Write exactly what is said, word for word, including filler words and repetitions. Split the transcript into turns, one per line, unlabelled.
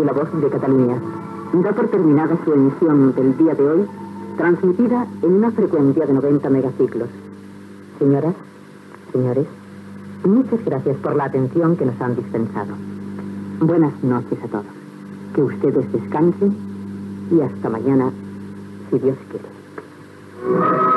La Voz de Cataluña da por terminada su emisión del día de hoy, transmitida en una frecuencia de noventa megaciclos. Señoras, señores, muchas gracias por la atención que nos han dispensado. Buenas noches a todos. Que ustedes descansen y hasta mañana, si Dios quiere.